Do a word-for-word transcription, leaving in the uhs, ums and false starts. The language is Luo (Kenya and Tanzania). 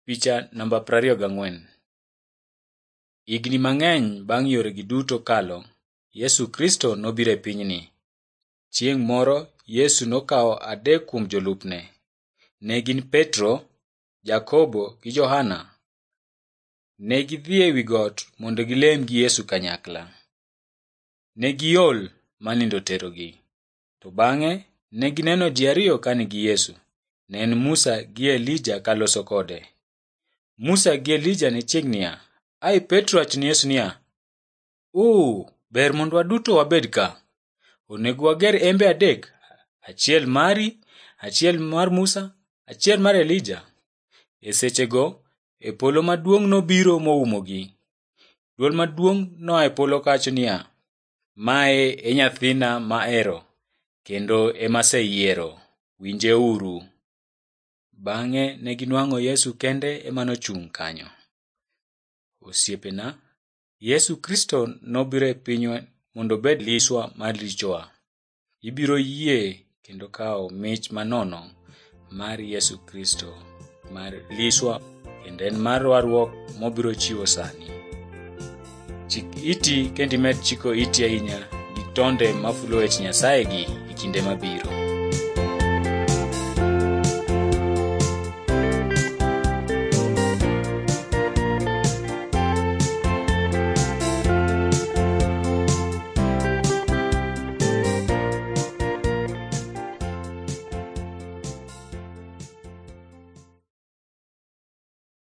Picha namba prariyo gang'wen. Igni mang'eny bang' yore gi duto kalo, Yesu Kristo nobiro e pinyni. Chieng' moro Yesu nokawo adek kuom jolupne. Ne gin Petro, Jakobo gi Johana. Ne gidhi e wi got mondo gilem gi Yesu kanyakla. Ne giol ma nindo oterogi. To bang'e ne gineno ji ariyo ka nigi Yesu. Ne en Musa gi Elija ka loso kode. Musa gi Elija ne chiegni ya. Ai Petro wacho ni Yesu niya, "Uh, ber mondo waduto wabed ka. Onego wager embe adek, achiel mari, achiel mar Musa, achiel mar Elija." E sechego, e polo maduong' nobiro moumogi. Dwol maduong' noa e polo kacho niya, "Mae e nyathina mahero, kendo ema aseyiero, winjeuru." Bang'e ne ginwang'o Yesu kende ema nochung' kanyo. Osiepena, Yesu Kristo nobiro e pinywa mondo obed liswa mar richowa. Ibiro yie kendo kawo mich manono mar Yesu Kristo mar liswa, kendo en mar warruok mobiro chiwo sani. Chik iti kendo imed chiko iti ahinya gi tonde mafulo wech Nyasaye gi e kinde mabiro.